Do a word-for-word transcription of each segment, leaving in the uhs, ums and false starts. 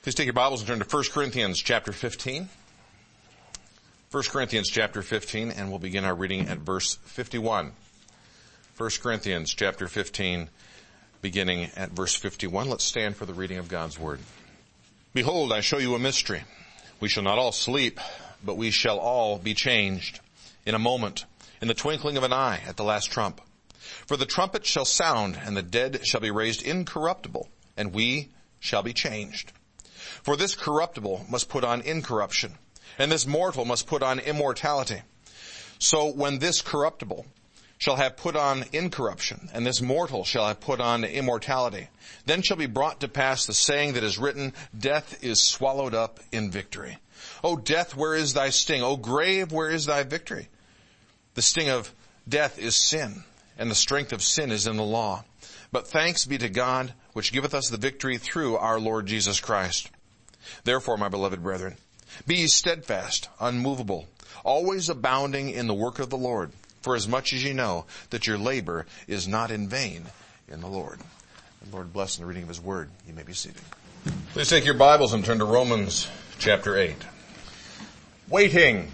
Please take your Bibles and turn to First Corinthians chapter fifteen. First Corinthians chapter fifteen, and we'll begin our reading at verse fifty-one. First Corinthians chapter fifteen, beginning at verse fifty-one. Let's stand for the reading of God's Word. Behold, I show you a mystery. We shall not all sleep, but we shall all be changed in a moment, in the twinkling of an eye, at the last trump. For the trumpet shall sound, and the dead shall be raised incorruptible, and we shall be changed. For this corruptible must put on incorruption, and this mortal must put on immortality. So when this corruptible shall have put on incorruption, and this mortal shall have put on immortality, then shall be brought to pass the saying that is written, Death is swallowed up in victory. O death, where is thy sting? O grave, where is thy victory? The sting of death is sin, and the strength of sin is in the law. But thanks be to God, which giveth us the victory through our Lord Jesus Christ. Therefore, my beloved brethren, be ye steadfast, unmovable, always abounding in the work of the Lord, for as much as ye know that your labor is not in vain in the Lord. The Lord bless in the reading of His Word. You may be seated. Please take your Bibles and turn to Romans chapter eight. Waiting.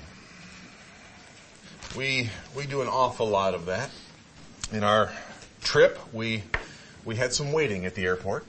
We we do an awful lot of that. In our trip, we we had some waiting at the airport.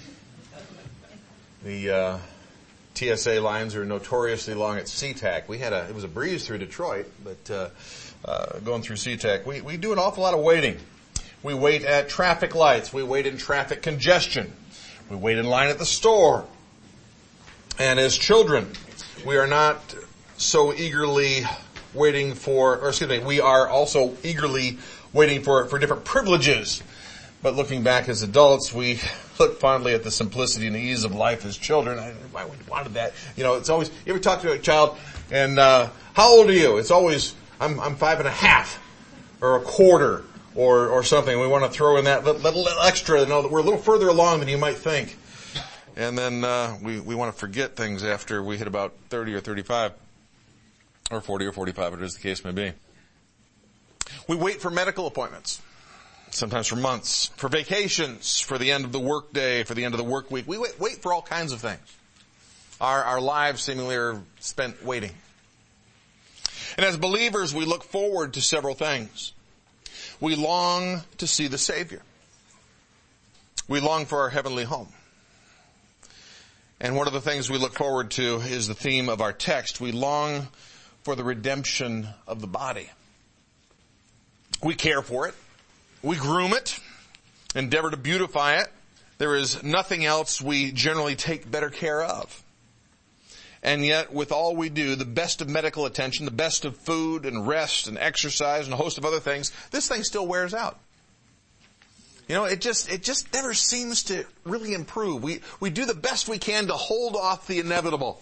The uh, T S A lines are notoriously long at SeaTac. We had a it was a breeze through Detroit, but uh, uh, going through SeaTac, we we do an awful lot of waiting. We wait at traffic lights. We wait in traffic congestion. We wait in line at the store. And as children, we are not so eagerly waiting for, or excuse me, we are also eagerly waiting for, for different privileges. But looking back as adults, we look fondly at the simplicity and ease of life as children. I, I wanted that. You know, it's always, you ever talk to a child and, uh, how old are you? It's always, I'm, I'm five and a half or a quarter or, or something. We want to throw in that little, little extra, you know, that we're a little further along than you might think. And then, uh, we, we want to forget things after we hit about thirty or thirty-five or forty or forty-five, whatever the case may be. We wait for medical appointments. Sometimes for months, for vacations, for the end of the work day, for the end of the work week. We wait, wait for all kinds of things. Our, our lives seemingly are spent waiting. And as believers, we look forward to several things. We long to see the Savior. We long for our heavenly home. And one of the things we look forward to is the theme of our text. We long for the redemption of the body. We care for it. We groom it, endeavor to beautify it. There is nothing else we generally take better care of. And yet, with all we do, the best of medical attention, the best of food and rest and exercise and a host of other things, this thing still wears out. You know, it just, it just never seems to really improve. We, we do the best we can to hold off the inevitable.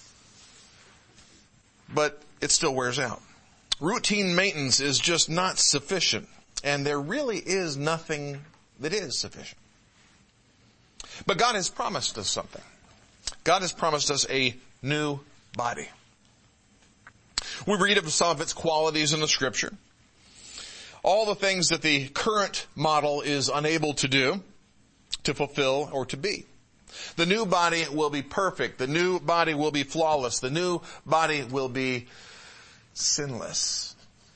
But it still wears out. Routine maintenance is just not sufficient. And there really is nothing that is sufficient. But God has promised us something. God has promised us a new body. We read of some of its qualities in the Scripture. All the things that the current model is unable to do, to fulfill, or to be. The new body will be perfect. The new body will be flawless. The new body will be sinless.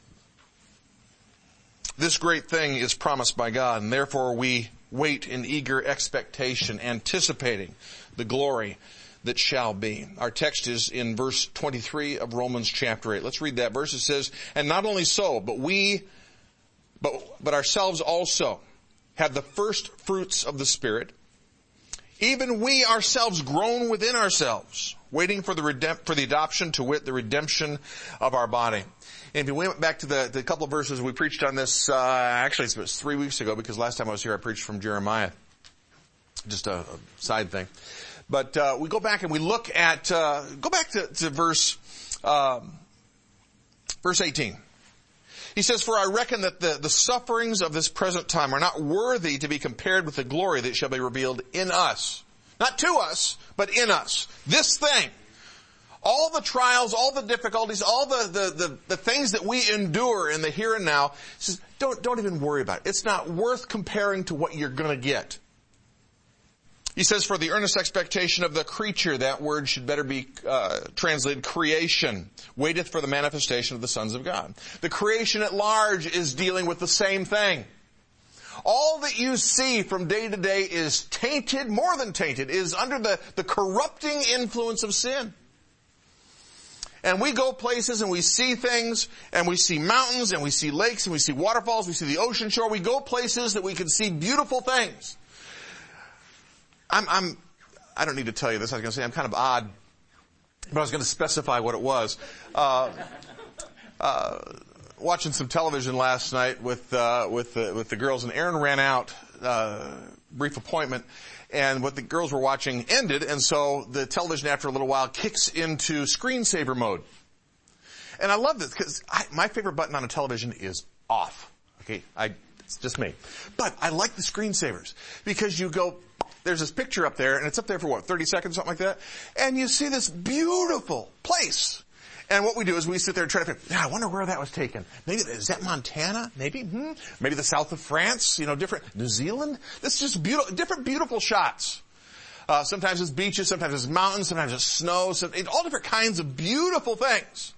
This great thing is promised by God, and therefore we wait in eager expectation, anticipating the glory that shall be. Our text is in verse twenty-three of Romans chapter eight. Let's read that verse. It says, And not only so, but we, but, but ourselves also have the first fruits of the Spirit, even we ourselves groan within ourselves, waiting for the redemp- for the adoption, to wit, the redemption of our body. And if we went back to the, the couple of verses we preached on this, uh, actually it was three weeks ago, because last time I was here I preached from Jeremiah. Just a, a side thing. But, uh, we go back and we look at, uh, go back to, to verse, um, verse eighteen. He says, For I reckon that the, the sufferings of this present time are not worthy to be compared with the glory that shall be revealed in us. Not to us, but in us. This thing. All the trials, all the difficulties, all the, the, the, the things that we endure in the here and now, he says, don't, don't even worry about it. It's not worth comparing to what you're going to get. He says, for the earnest expectation of the creature, that word should better be uh, translated creation, waiteth for the manifestation of the sons of God. The creation at large is dealing with the same thing. All that you see from day to day is tainted, more than tainted, is under the, the corrupting influence of sin. And we go places and we see things, and we see mountains, and we see lakes, and we see waterfalls, we see the ocean shore. We go places that we can see beautiful things. I'm, I'm, I don't need to tell you this. I was going to say I'm kind of odd, but I was going to specify what it was. Uh, uh, watching some television last night with, uh, with the, with the girls, and Aaron ran out, uh, brief appointment, and what the girls were watching ended, and so the television after a little while kicks into screensaver mode. And I love this because my favorite button on a television is off. Okay, I, it's just me. But I like the screensavers because you go, there's this picture up there, and it's up there for what, thirty seconds, something like that? And you see this beautiful place. And what we do is we sit there and try to figure, yeah, I wonder where that was taken. Maybe, is that Montana? Maybe, hmm? Maybe the south of France, you know, different, New Zealand? This is just beautiful, different beautiful shots. Uh, sometimes it's beaches, sometimes it's mountains, sometimes it's snow, some, all different kinds of beautiful things.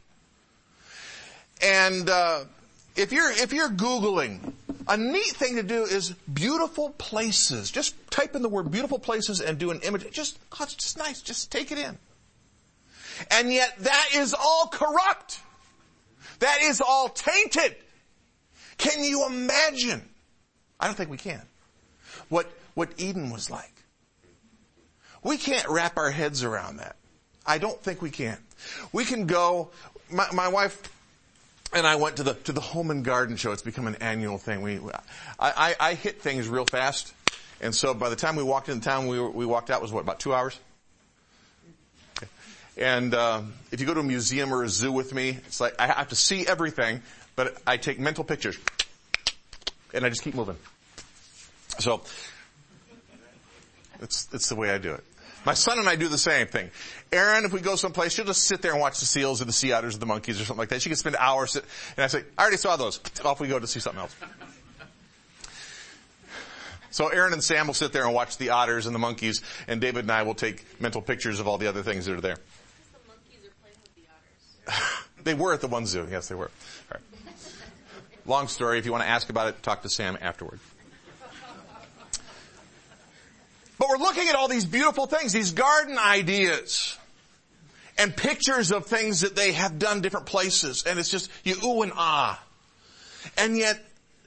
And, uh, if you're, if you're Googling, a neat thing to do is beautiful places. Just type in the word beautiful places and do an image. Just, oh, it's just nice. Just take it in. And yet that is all corrupt. That is all tainted. Can you imagine? I don't think we can. What, what Eden was like. We can't wrap our heads around that. I don't think we can. We can go, my, my wife and I went to the, to the Home and Garden Show. It's become an annual thing. We, I, I, I hit things real fast. And so by the time we walked into town, we were, we walked out was what, about two hours? Okay. And, uh, if you go to a museum or a zoo with me, it's like I have to see everything, but I take mental pictures. And I just keep moving. So, it's, it's the way I do it. My son and I do the same thing. Erin, if we go someplace, she'll just sit there and watch the seals or the sea otters or the monkeys or something like that. She can spend hours, sit, and I say, I already saw those. Off we go to see something else. So Erin and Sam will sit there and watch the otters and the monkeys, and David and I will take mental pictures of all the other things that are there. Because the monkeys are playing with the otters. They were at the one zoo. Yes, they were. All right. Long story. If you want to ask about it, talk to Sam afterward. But we're looking at all these beautiful things, these garden ideas, and pictures of things that they have done different places. And it's just, you ooh and ah. And yet,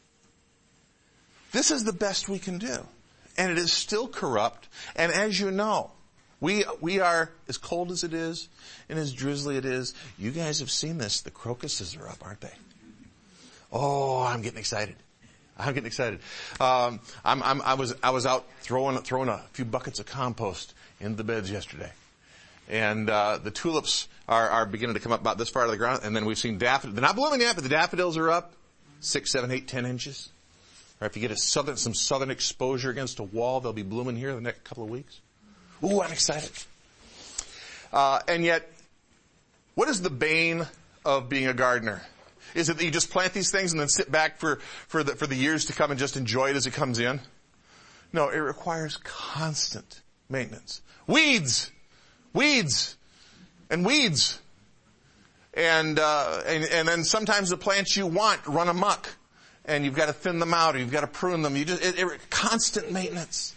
this is the best we can do. And it is still corrupt. And as you know, we, we are, as cold as it is, and as drizzly it is, you guys have seen this. The crocuses are up, aren't they? Oh, I'm getting excited. I'm getting excited. Um, I'm, I'm, I was, I was out throwing, throwing a few buckets of compost into the beds yesterday. And, uh, the tulips are, are beginning to come up about this far out of the ground. And then we've seen daffodils. They're not blooming yet, but the daffodils are up six, seven, eight, ten inches. Or if you get a southern, some southern exposure against a wall, they'll be blooming here in the next couple of weeks. Ooh, I'm excited. Uh, and yet, what is the bane of being a gardener? Is it that you just plant these things and then sit back for, for the, for the years to come and just enjoy it as it comes in? No, it requires constant maintenance. Weeds! Weeds! And weeds! And, uh, and, and then sometimes the plants you want run amok. And you've got to thin them out or you've got to prune them. You just, it, it, constant maintenance.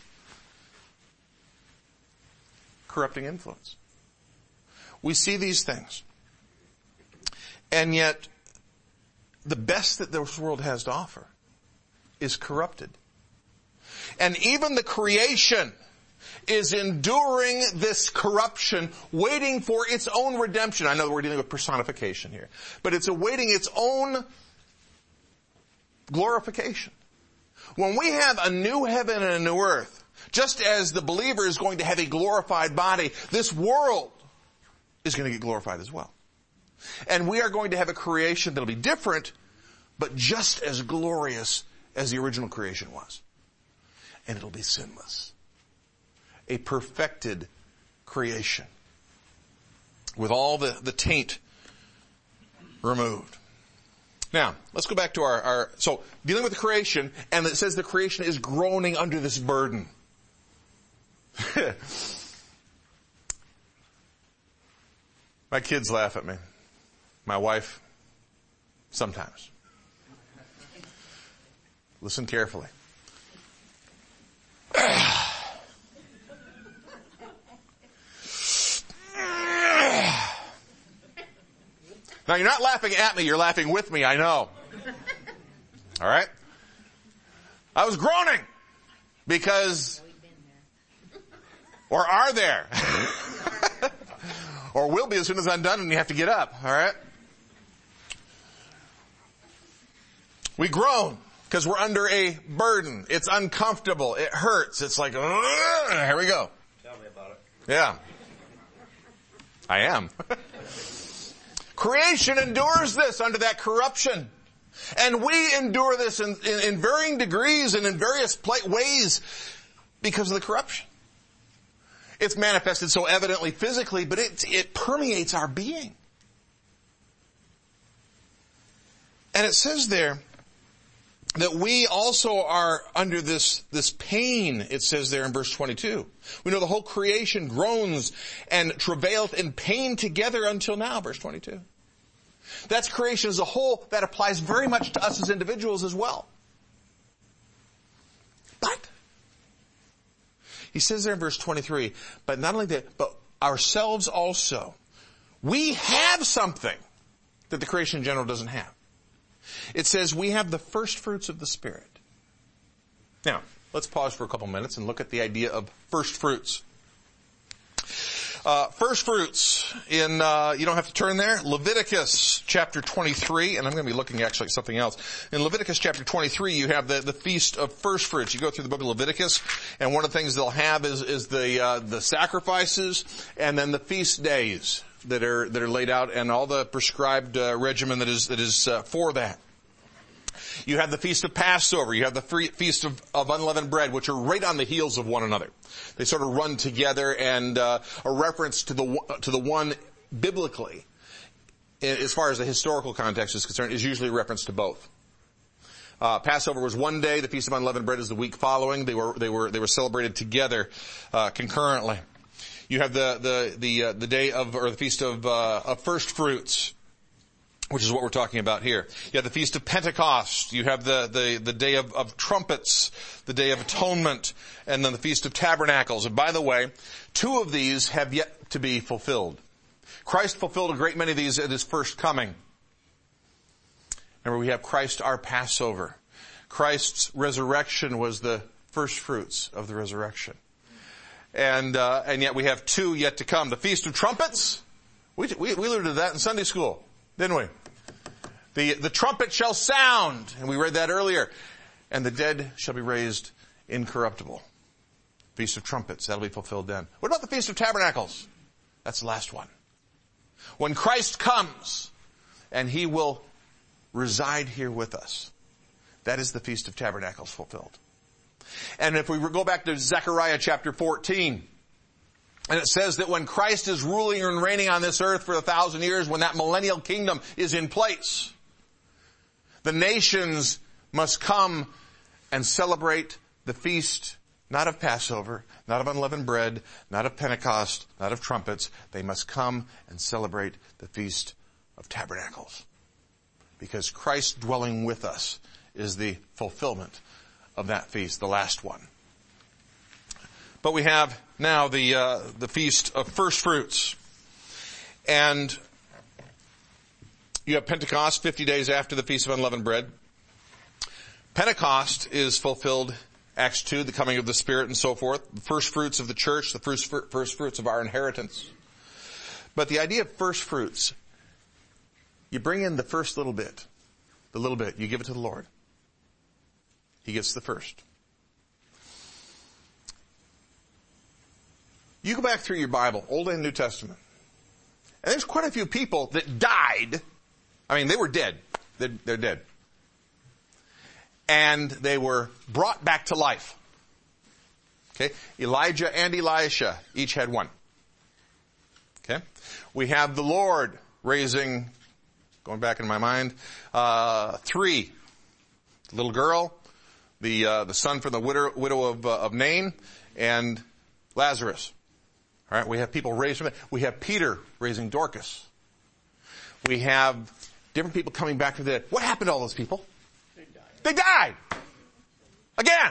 Corrupting influence. We see these things. And yet, the best that this world has to offer is corrupted. And even the creation is enduring this corruption, waiting for its own redemption. I know we're dealing with personification here, but it's awaiting its own glorification. When we have a new heaven and a new earth, just as the believer is going to have a glorified body, this world is going to get glorified as well. And we are going to have a creation that'll be different, but just as glorious as the original creation was. And it'll be sinless. A perfected creation. With all the, the taint removed. Now, let's go back to our, our, so dealing with the creation, and it says the creation is groaning under this burden. My kids laugh at me. My wife, sometimes. Listen carefully. Now, you're not laughing at me, you're laughing with me, I know. All right? I was groaning because, or are there, or will be as soon as I'm done and you have to get up, all right? We groan because we're under a burden. It's uncomfortable. It hurts. It's like, here we go. Tell me about it. Yeah. I am. Creation endures this under that corruption. And we endure this in, in, in varying degrees and in various pla- ways because of the corruption. It's manifested so evidently physically, but it, it permeates our being. And it says there that we also are under this, this pain, it says there in verse twenty-two. We know the whole creation groans and travaileth in pain together until now, verse twenty-two. That's creation as a whole. That applies very much to us as individuals as well. But, he says there in verse twenty-three, but not only that, but ourselves also. We have something that the creation in general doesn't have. It says we have the first fruits of the Spirit. Now, let's pause for a couple minutes and look at the idea of first fruits. Uh, first fruits in, uh, you don't have to turn there, Leviticus chapter twenty-three, and I'm going to be looking actually at something else. In Leviticus chapter twenty-three, you have the, the feast of first fruits. You go through the book of Leviticus, and one of the things they'll have is, is the, uh, the sacrifices, and then the feast days that are, that are laid out, and all the prescribed, uh, regimen that is, that is, uh, for that. You have the Feast of Passover. You have the free, Feast of, of Unleavened Bread, which are right on the heels of one another. They sort of run together, and uh, a reference to the to the one biblically, as far as the historical context is concerned, is usually a reference to both. Uh, Passover was one day. The Feast of Unleavened Bread is the week following. They were they were they were celebrated together uh, concurrently. You have the the the uh, the day of or the Feast of uh, of First Fruits, which is what we're talking about here. You have the Feast of Pentecost. You have the, the, the Day of, of Trumpets, the Day of Atonement, and then the Feast of Tabernacles. And by the way, two of these have yet to be fulfilled. Christ fulfilled a great many of these at his first coming. Remember, we have Christ our Passover. Christ's resurrection was the first fruits of the resurrection. And, uh, and yet we have two yet to come. The Feast of Trumpets, we, we, we learned that in Sunday school. Didn't we? The, the trumpet shall sound, and we read that earlier, and the dead shall be raised incorruptible. Feast of Trumpets, that'll be fulfilled then. What about the Feast of Tabernacles? That's the last one. When Christ comes, and he will reside here with us. That is the Feast of Tabernacles fulfilled. And if we go back to Zechariah chapter fourteen, and it says that when Christ is ruling and reigning on this earth for a thousand years, when that millennial kingdom is in place, the nations must come and celebrate the feast, not of Passover, not of unleavened bread, not of Pentecost, not of trumpets. They must come and celebrate the Feast of Tabernacles. Because Christ dwelling with us is the fulfillment of that feast, the last one. But we have now the uh, the Feast of First Fruits. And you have Pentecost, fifty days after the Feast of Unleavened Bread. Pentecost is fulfilled, Acts two, the coming of the Spirit and so forth. The first fruits of the church, the first, first fruits of our inheritance. But the idea of first fruits, you bring in the first little bit. The little bit, you give it to the Lord. He gets the first. You go back through your Bible, Old and New Testament, and there's quite a few people that died. I mean, they were dead. They're, they're dead. And they were brought back to life. Okay? Elijah and Elisha each had one. Okay? We have the Lord raising, going back in my mind, uh, three. The little girl, the uh, the son from the widow, widow of, uh, of Nain, and Lazarus. All right, we have people raised from it. We have Peter raising Dorcas. We have different people coming back from the dead. What happened to all those people? They died. They died. Again.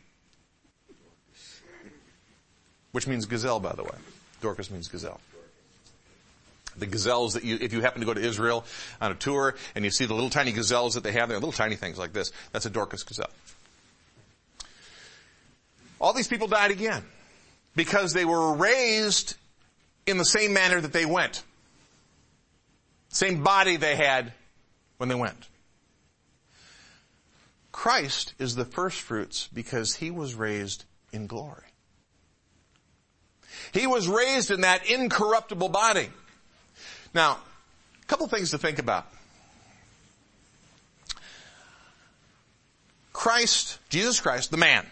Which means gazelle, by the way. Dorcas means gazelle. The gazelles that you, if you happen to go to Israel on a tour and you see the little tiny gazelles that they have there, little tiny things like this, that's a Dorcas gazelle. All these people died again because they were raised in the same manner that they went. Same body they had when they went. Christ is the first fruits because he was raised in glory. He was raised in that incorruptible body. Now, a couple things to think about. Christ, Jesus Christ, the man,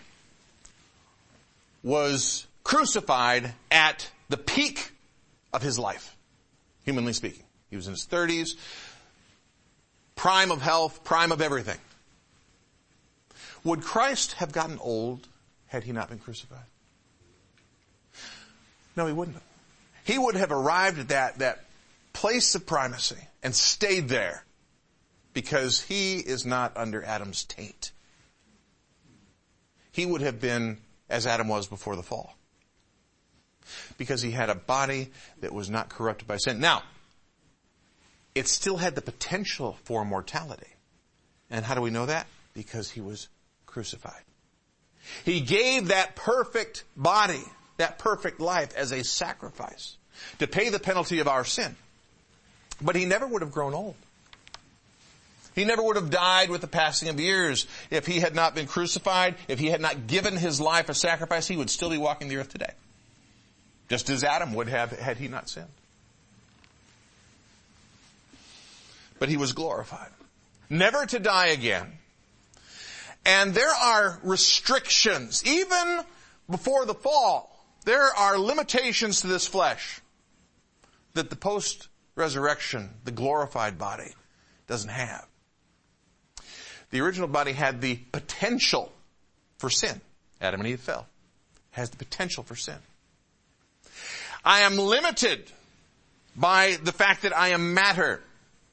was crucified at the peak of his life, humanly speaking. He was in his thirties, prime of health, prime of everything. Would Christ have gotten old had he not been crucified? No, he wouldn't have. He would have arrived at that, that place of primacy and stayed there because he is not under Adam's taint. He would have been as Adam was before the fall because he had a body that was not corrupted by sin. Now, it still had the potential for mortality. And how do we know that? Because he was crucified. He gave that perfect body, that perfect life as a sacrifice to pay the penalty of our sin. But he never would have grown old. He never would have died with the passing of years. If he had not been crucified, if he had not given his life a sacrifice, he would still be walking the earth today. Just as Adam would have had he not sinned. But he was glorified. Never to die again. And there are restrictions. Even before the fall, there are limitations to this flesh that the post-resurrection, the glorified body, doesn't have. The original body had the potential for sin. Adam and Eve fell. Has the potential for sin. I am limited by the fact that I am matter.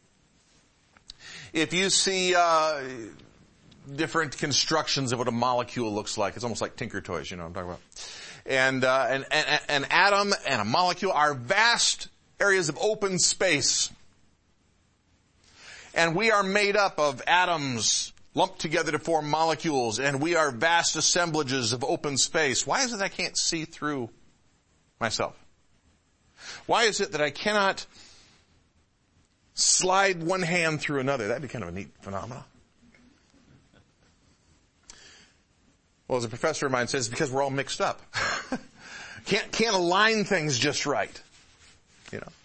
If you see uh, different constructions of what a molecule looks like, it's almost like Tinker Toys, you know what I'm talking about. And, uh, and, and an atom and a molecule are vast areas of open space. And we are made up of atoms lumped together to form molecules, and we are vast assemblages of open space. Why is it I can't see through myself? Why is it that I cannot slide one hand through another? That'd be kind of a neat phenomenon. Well, as a professor of mine says, it's because we're all mixed up. can't, can't align things just right. You know.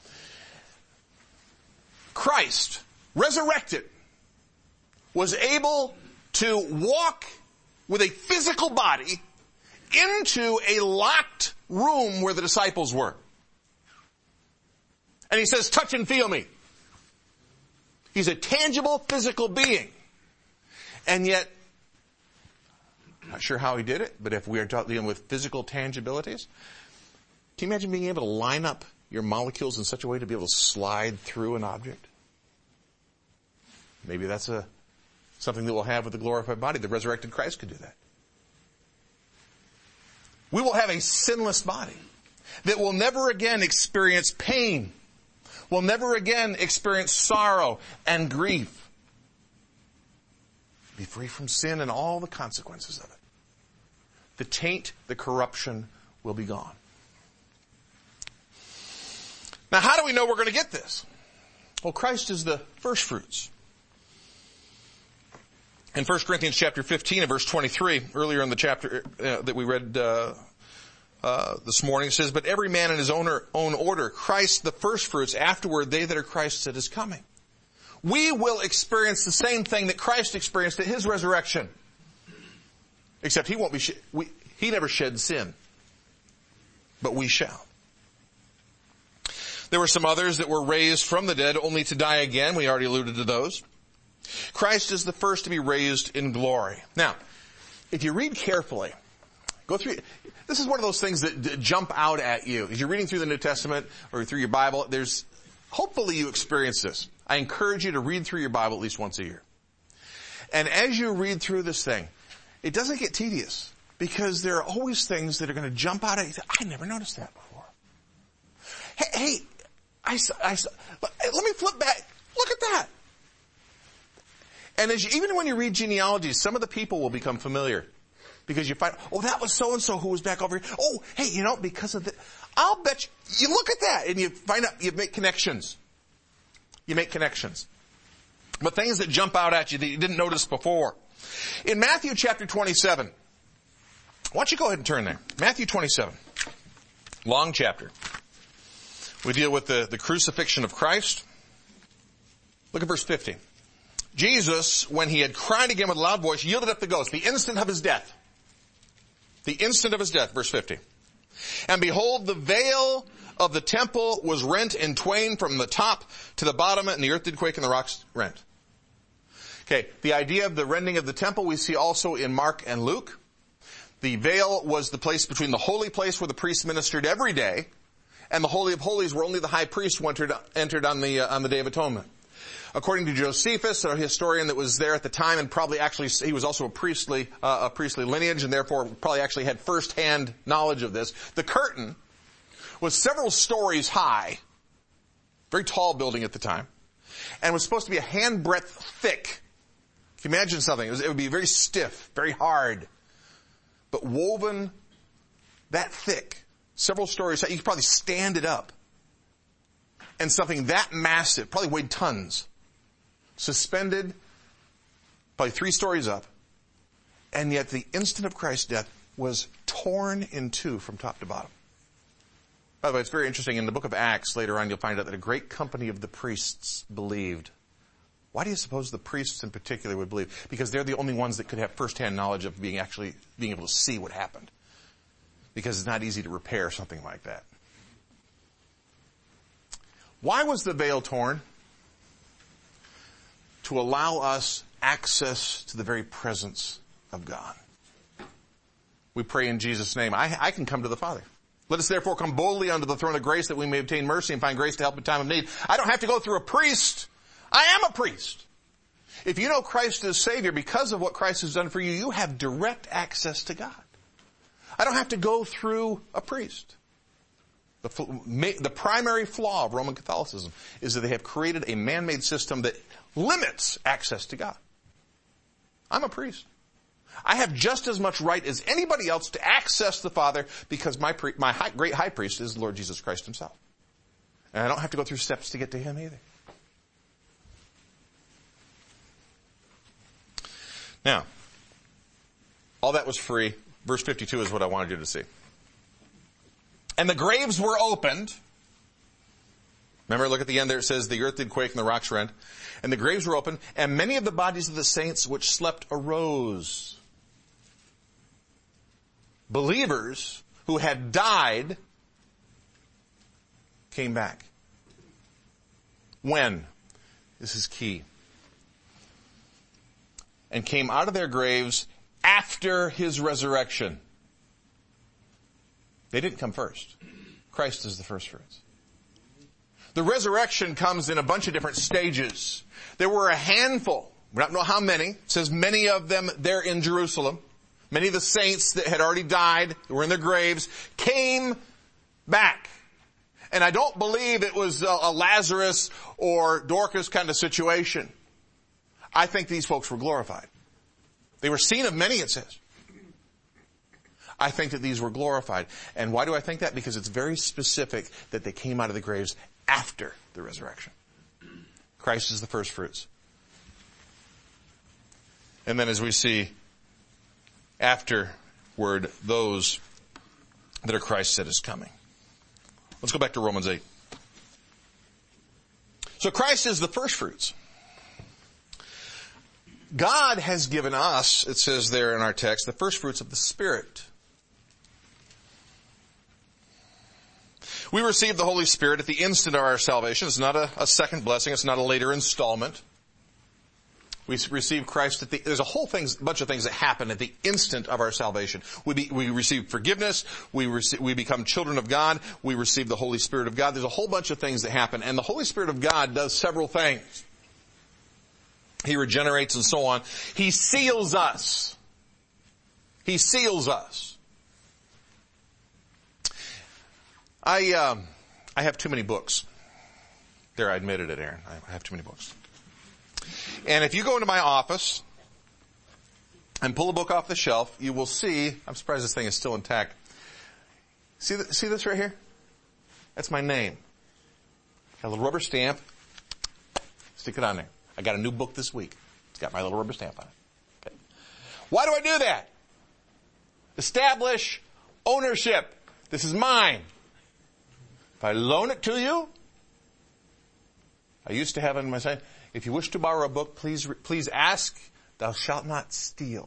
Christ, resurrected, was able to walk with a physical body into a locked room where the disciples were. And he says, touch and feel me. He's a tangible physical being. And yet, I'm not sure how he did it, but if we are dealing with physical tangibilities, can you imagine being able to line up your molecules in such a way to be able to slide through an object? Maybe that's a something that we'll have with the glorified body. The resurrected Christ could do that. We will have a sinless body that will never again experience pain, will never again experience sorrow and grief. Be free from sin and all the consequences of it. The taint, the corruption will be gone. Now, how do we know we're going to get this? Well, Christ is the first fruits. In First Corinthians chapter fifteen and verse twenty-three, earlier in the chapter uh, that we read uh, uh, this morning, it says, but every man in his own, or, own order, Christ the first fruits, afterward they that are Christ's at his coming. We will experience the same thing that Christ experienced at his resurrection. Except he won't be, sh- we, he never shed sin. But we shall. There were some others that were raised from the dead only to die again. We already alluded to those. Christ is the first to be raised in glory. Now, if you read carefully, go Go through. This is one of those things that d- jump out at you. As you're reading through the New Testament or through your Bible, there's, hopefully you experience this. I encourage you to read through your Bible at least once a year. And as you read through this thing, it doesn't get tedious because there are always things that are going to jump out at you. I never noticed that before. Hey, hey I, I, let me flip back. Look at that. And as you, even when you read genealogies, some of the people will become familiar. Because you find, oh, that was so-and-so who was back over here. Oh, hey, you know, because of the, I'll bet you, you look at that and you find out, you make connections. You make connections. But things that jump out at you that you didn't notice before. In Matthew chapter twenty-seven, why don't you go ahead and turn there. Matthew twenty-seven. Long chapter. We deal with the, the crucifixion of Christ. Look at verse fifty. Jesus, when he had cried again with a loud voice, yielded up the ghost, the instant of his death. The instant of his death, verse fifty. And behold, the veil of the temple was rent in twain from the top to the bottom, and the earth did quake and the rocks rent. Okay, the idea of the rending of the temple we see also in Mark and Luke. The veil was the place between the holy place where the priest ministered every day, and the Holy of Holies where only the high priest entered, entered on the uh, on the Day of Atonement. According to Josephus, a historian that was there at the time, and probably actually, he was also a priestly, uh, a priestly lineage, and therefore probably actually had first-hand knowledge of this. The curtain was several stories high, very tall building at the time, and was supposed to be a handbreadth thick. Can you imagine something? It, was, it would be very stiff, very hard, but woven that thick, several stories high. You could probably stand it up, and something that massive, probably weighed tons, suspended, probably three stories up, and yet the instant of Christ's death was torn in two from top to bottom. By the way, it's very interesting. In the book of Acts, later on, you'll find out that a great company of the priests believed. Why do you suppose the priests in particular would believe? Because they're the only ones that could have first-hand knowledge of being actually being able to see what happened. Because it's not easy to repair something like that. Why was the veil torn? To allow us access to the very presence of God. We pray in Jesus' name. I, I can come to the Father. Let us therefore come boldly unto the throne of grace that we may obtain mercy and find grace to help in time of need. I don't have to go through a priest. I am a priest. If you know Christ as Savior, because of what Christ has done for you, you have direct access to God. I don't have to go through a priest. The, the primary flaw of Roman Catholicism is that they have created a man-made system that limits access to God. I'm a priest. I have just as much right as anybody else to access the Father because my, pre- my high, great high priest is the Lord Jesus Christ himself. And I don't have to go through steps to get to him either. Now, all that was free. Verse fifty-two is what I wanted you to see. And the graves were opened. Remember, look at the end there. It says, the earth did quake and the rocks rent. And the graves were opened, and many of the bodies of the saints which slept arose. Believers who had died came back. When? This is key. And came out of their graves after his resurrection. They didn't come first. Christ is the first fruits. The resurrection comes in a bunch of different stages. There were a handful, we don't know how many, it says many of them there in Jerusalem. Many of the saints that had already died, that were in their graves, came back. And I don't believe it was a, a Lazarus or Dorcas kind of situation. I think these folks were glorified. They were seen of many, it says. I think that these were glorified. And why do I think that? Because it's very specific that they came out of the graves after the resurrection. Christ is the first fruits. And then as we see afterward, those that are Christ said is coming. Let's go back to Romans eight. So Christ is the first fruits. God has given us, it says there in our text, the first fruits of the Spirit. We receive the Holy Spirit at the instant of our salvation. It's not a, a second blessing. It's not a later installment. We receive Christ at the, there's a whole things, bunch of things that happen at the instant of our salvation. We be, we receive forgiveness, we receive, we become children of God, we receive the Holy Spirit of God. There's a whole bunch of things that happen, and the Holy Spirit of God does several things. He regenerates and so on. He seals us. He seals us. I, um, I have too many books. There, I admitted it, Aaron. I have too many books. And if you go into my office and pull a book off the shelf, you will see, I'm surprised this thing is still intact. See, the, see this right here? That's my name. Got a little rubber stamp. Stick it on there. I got a new book this week. It's got my little rubber stamp on it. Okay. Why do I do that? Establish ownership. This is mine. If I loan it to you, I used to have it in my sign. If you wish to borrow a book, please, please ask, thou shalt not steal.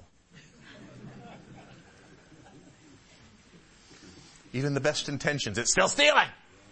Even the best intentions, it's still stealing.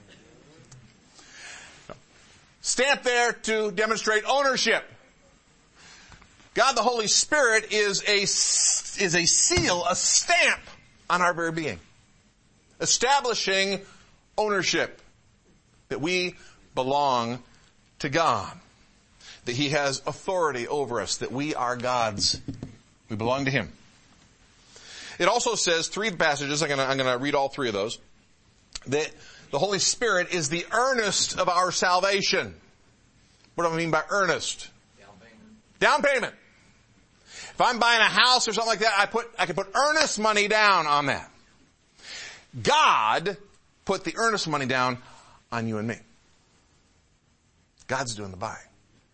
No. Stamp there to demonstrate ownership. God the Holy Spirit is a, is a seal, a stamp on our very being. Establishing ownership. That we belong to God. That He has authority over us, that we are God's. We belong to Him. It also says, three passages, I'm going to read all three of those, that the Holy Spirit is the earnest of our salvation. What do I mean by earnest? Down payment. Down payment. If I'm buying a house or something like that, I put, I can put earnest money down on that. God put the earnest money down on you and me. God's doing the buying.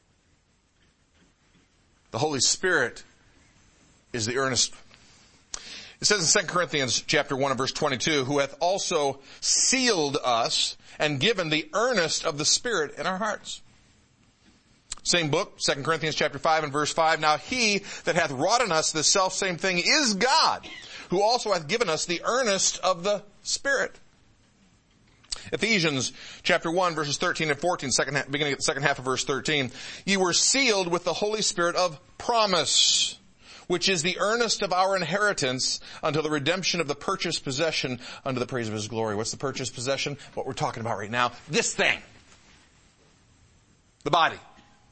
The Holy Spirit is the earnest. It says in Second Corinthians chapter one and verse twenty-two, who hath also sealed us and given the earnest of the Spirit in our hearts. Same book, Second Corinthians chapter five and verse five. Now he that hath wrought in us the selfsame thing is God, who also hath given us the earnest of the Spirit. Ephesians chapter one verses thirteen and fourteen, second, beginning at the second half of verse thirteen. Ye were sealed with the Holy Spirit of promise, which is the earnest of our inheritance until the redemption of the purchased possession unto the praise of His glory. What's the purchased possession? What we're talking about right now. This thing. The body.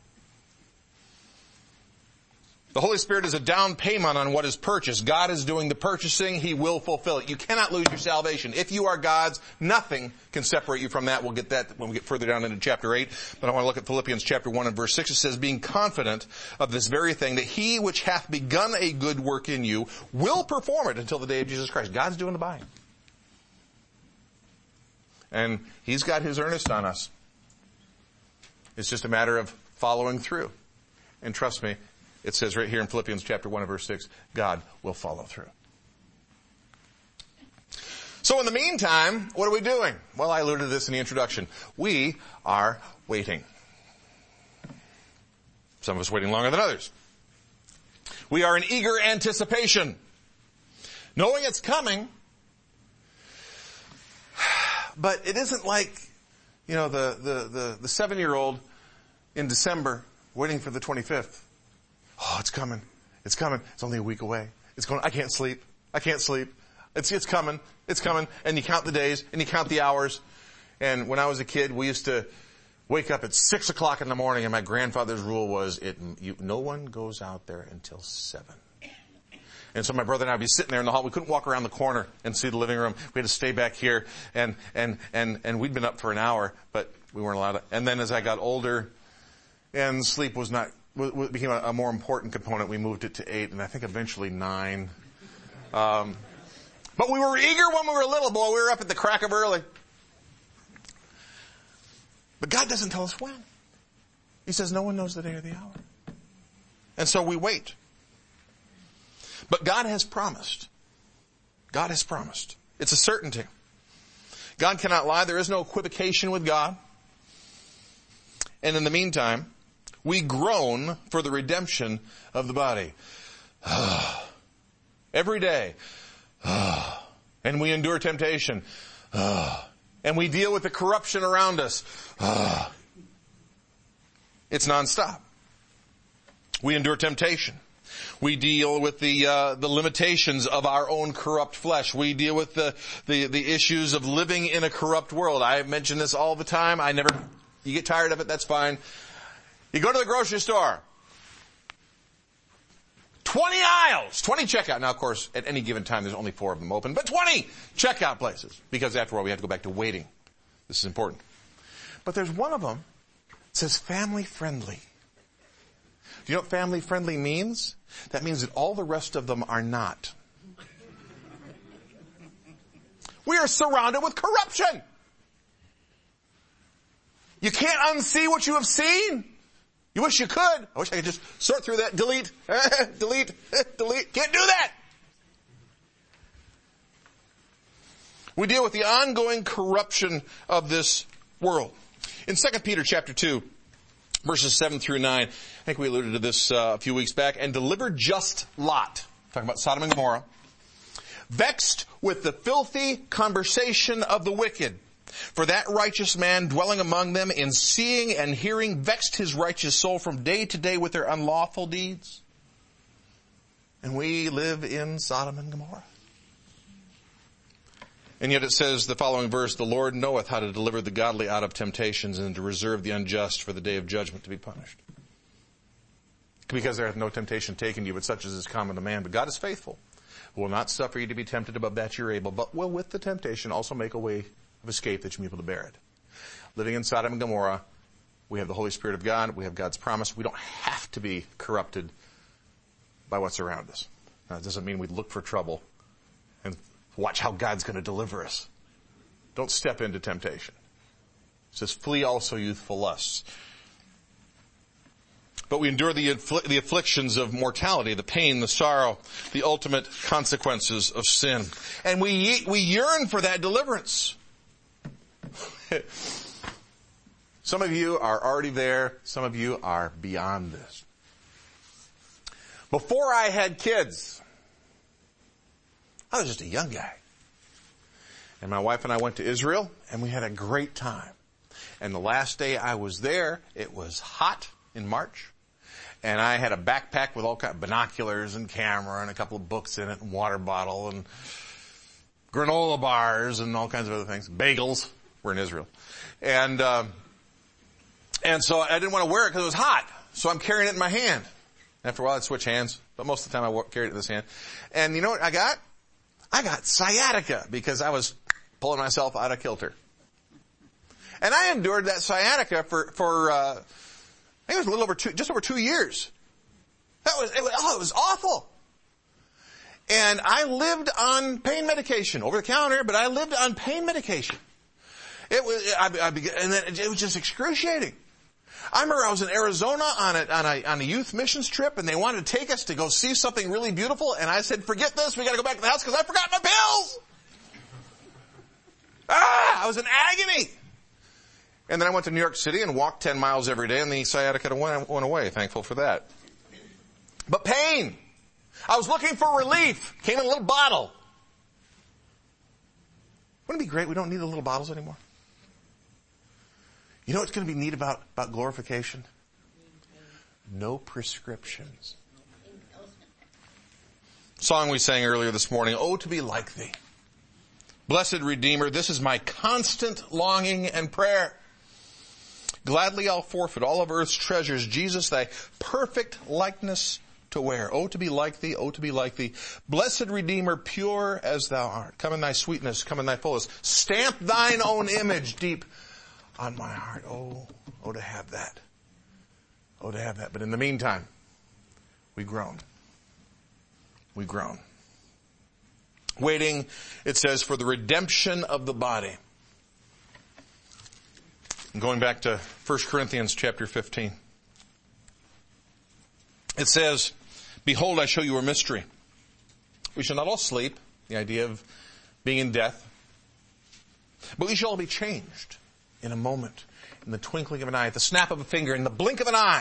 The Holy Spirit is a down payment on what is purchased. God is doing the purchasing. He will fulfill it. You cannot lose your salvation. If you are God's, nothing can separate you from that. We'll get that when we get further down into chapter eight. But I want to look at Philippians chapter one and verse six. It says, being confident of this very thing, that He which hath begun a good work in you will perform it until the day of Jesus Christ. God's doing the buying. And He's got His earnest on us. It's just a matter of following through. And trust me, it says right here in Philippians chapter one and verse six, God will follow through. So in the meantime, what are we doing? Well, I alluded to this in the introduction. We are waiting. Some of us waiting longer than others. We are in eager anticipation. Knowing it's coming, but it isn't like, you know, the, the, the, the seven-year-old in December waiting for the twenty-fifth. Oh, it's coming. It's coming. It's only a week away. It's going, I can't sleep. I can't sleep. It's, it's coming. It's coming. And you count the days and you count the hours. And when I was a kid, we used to wake up at six o'clock in the morning, and my grandfather's rule was it, you, no one goes out there until seven. And so my brother and I would be sitting there in the hall. We couldn't walk around the corner and see the living room. We had to stay back here, and, and, and, and we'd been up for an hour, but we weren't allowed to. And then as I got older and sleep was not, it became a, a more important component. We moved it to eight, and I think eventually nine. Um, but we were eager when we were little, boy. We were up at the crack of early. But God doesn't tell us when. He says no one knows the day or the hour. And so we wait. But God has promised. God has promised. It's a certainty. God cannot lie. There is no equivocation with God. And in the meantime, we groan for the redemption of the body. Every day. And we endure temptation. And we deal with the corruption around us. It's nonstop. We endure temptation. We deal with the uh, the limitations of our own corrupt flesh. We deal with the, the the issues of living in a corrupt world. I mention this all the time. I never. You get tired of it, that's fine. You go to the grocery store. twenty aisles, twenty checkout. Now, of course, at any given time, there's only four of them open, but twenty checkout places. Because after all, we have to go back to waiting. This is important. But there's one of them that says family friendly. Do you know what family friendly means? That means that all the rest of them are not. We are surrounded with corruption. You can't unsee what you have seen. You wish you could. I wish I could just sort through that. Delete, delete, delete. Can't do that. We deal with the ongoing corruption of this world. In Second Peter chapter two, verses seven through nine, I think we alluded to this uh, a few weeks back, and delivered just Lot, talking about Sodom and Gomorrah, vexed with the filthy conversation of the wicked. For that righteous man dwelling among them in seeing and hearing vexed his righteous soul from day to day with their unlawful deeds. And we live in Sodom and Gomorrah. And yet it says the following verse, the Lord knoweth how to deliver the godly out of temptations and to reserve the unjust for the day of judgment to be punished. Because there hath no temptation taken you, but such as is common to man. But God is faithful, who will not suffer you to be tempted above that you're able, but will with the temptation also make a way of escape that you may be able to bear it. Living in Sodom and Gomorrah, we have the Holy Spirit of God, we have God's promise. We don't have to be corrupted by what's around us. Now, it doesn't mean we look for trouble and watch how God's going to deliver us. Don't step into temptation. It says, flee also youthful lusts. But we endure the, affl- the afflictions of mortality, the pain, the sorrow, the ultimate consequences of sin. And we, we yearn for that deliverance. Some of you are already there. Some of you are beyond this. Before I had kids, I was just a young guy. And my wife and I went to Israel, and we had a great time. And the last day I was there, it was hot in March. And I had a backpack with all kinds of binoculars and camera and a couple of books in it and water bottle and granola bars and all kinds of other things. Bagels. We're in Israel. And, um, and so I didn't want to wear it because it was hot. So I'm carrying it in my hand. After a while I'd switch hands, but most of the time I carried it in this hand. And you know what I got? I got sciatica because I was pulling myself out of kilter. And I endured that sciatica for, for, uh, I think it was a little over two, just over two years. That was, it was, oh, it was awful. And I lived on pain medication, over the counter, but I lived on pain medication. It was, I, I began, and then it was just excruciating. I remember I was in Arizona on a, on a, on a youth missions trip, and they wanted to take us to go see something really beautiful, and I said, forget this, we gotta go back to the house because I forgot my pills! Ah, I was in agony! And then I went to New York City and walked ten miles every day, and the sciatica went, went away. Thankful for that. But pain. I was looking for relief. Came in a little bottle. Wouldn't it be great? We don't need the little bottles anymore. You know what's going to be neat about, about glorification? No prescriptions. Song we sang earlier this morning, Oh, to be like thee. Blessed Redeemer, this is my constant longing and prayer. Gladly I'll forfeit all of earth's treasures, Jesus, thy perfect likeness to wear. Oh, to be like thee, oh, to be like thee. Blessed Redeemer, pure as thou art. Come in thy sweetness, come in thy fullness. Stamp thine own image deep on my heart. Oh, oh, to have that. Oh, to have that. But in the meantime, we groan. We groan. Waiting, it says, for the redemption of the body. And going back to First Corinthians chapter fifteen. It says, behold, I show you a mystery. We shall not all sleep, the idea of being in death, but we shall all be changed in a moment, in the twinkling of an eye, at the snap of a finger, in the blink of an eye,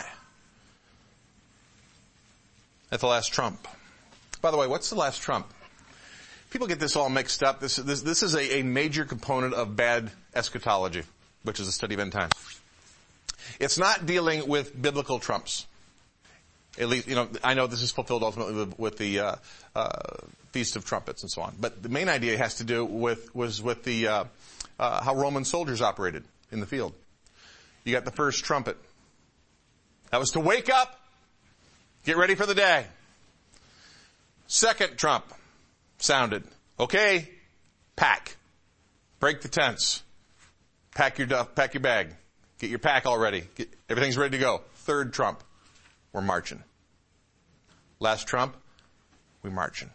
at the last trump. By the way, what's the last trump? People get this all mixed up. This, this, this is a, a major component of bad eschatology, which is the study of end times. It's not dealing with biblical trumps. At least, you know, I know this is fulfilled ultimately with, with the uh, uh, Feast of Trumpets and so on. But the main idea has to do with was with the uh, uh, how Roman soldiers operated in the field. You got the first trumpet. That was to wake up, get ready for the day. Second trump sounded. Okay, pack, break the tents, pack your duff, pack your bag, get your pack all ready. Get, everything's ready to go. Third trump, we're marching. Last trump, we marching.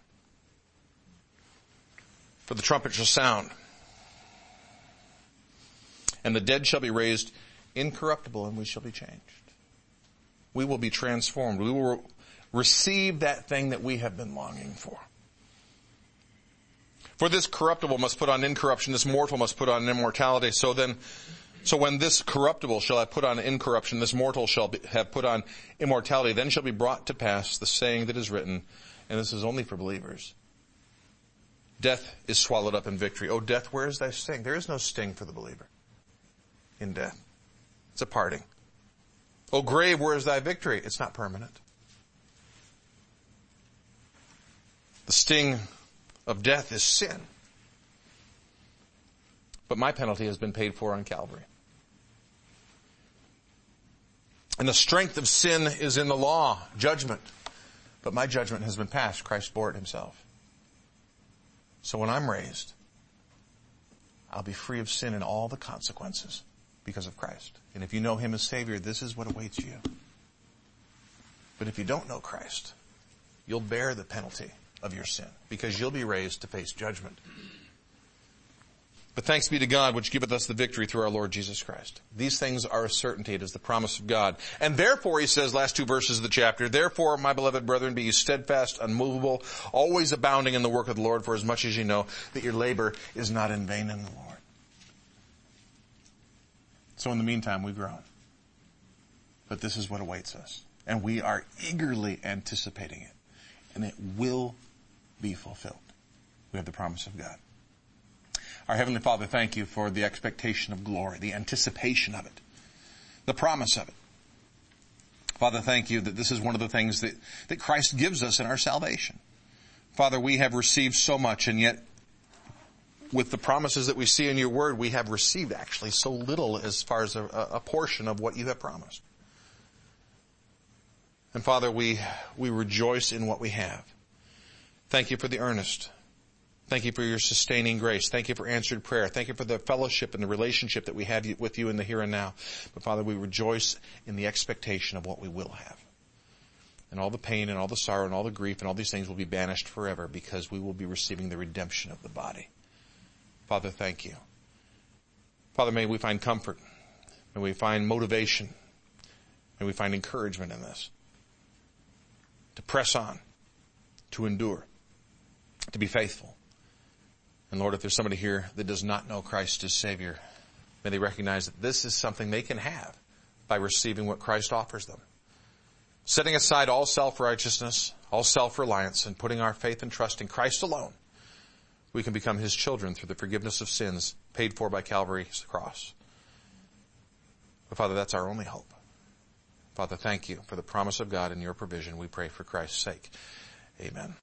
For the trumpet shall sound, and the dead shall be raised incorruptible, and we shall be changed. We will be transformed. We will receive that thing that we have been longing for. For this corruptible must put on incorruption, this mortal must put on immortality. So then, so when this corruptible shall have put on incorruption, this mortal shall be, have put on immortality, then shall be brought to pass the saying that is written, and this is only for believers. Death is swallowed up in victory. Oh, death, where is thy sting? There is no sting for the believer in death. It's a parting. Oh, grave, where is thy victory? It's not permanent. The sting of death is sin. But my penalty has been paid for on Calvary. And the strength of sin is in the law, judgment. But my judgment has been passed. Christ bore it himself. So when I'm raised, I'll be free of sin and all the consequences because of Christ. And if you know him as Savior, this is what awaits you. But if you don't know Christ, you'll bear the penalty of your sin, because you'll be raised to face judgment. But thanks be to God, which giveth us the victory through our Lord Jesus Christ. These things are a certainty. It is the promise of God. And therefore, he says, last two verses of the chapter, therefore, my beloved brethren, be ye steadfast, unmovable, always abounding in the work of the Lord, for as much as ye know that your labor is not in vain in the Lord. So in the meantime, we've grown. But this is what awaits us. And we are eagerly anticipating it. And it will be fulfilled. We have the promise of God. Our Heavenly Father, thank you for the expectation of glory, the anticipation of it, the promise of it. Father, thank you that this is one of the things that, that Christ gives us in our salvation. Father, we have received so much, and yet with the promises that we see in your word, we have received actually so little as far as a, a portion of what you have promised. And Father, we, we rejoice in what we have. Thank you for the earnest. Thank you for your sustaining grace. Thank you for answered prayer. Thank you for the fellowship and the relationship that we have with you in the here and now. But Father, we rejoice in the expectation of what we will have. And all the pain and all the sorrow and all the grief and all these things will be banished forever, because we will be receiving the redemption of the body. Father, thank you. Father, may we find comfort. May we find motivation. May we find encouragement in this. To press on. To endure. To be faithful. And Lord, if there's somebody here that does not know Christ as Savior, may they recognize that this is something they can have by receiving what Christ offers them. Setting aside all self-righteousness, all self-reliance, and putting our faith and trust in Christ alone, we can become his children through the forgiveness of sins paid for by Calvary's cross. But Father, that's our only hope. Father, thank you for the promise of God and your provision. We pray for Christ's sake. Amen.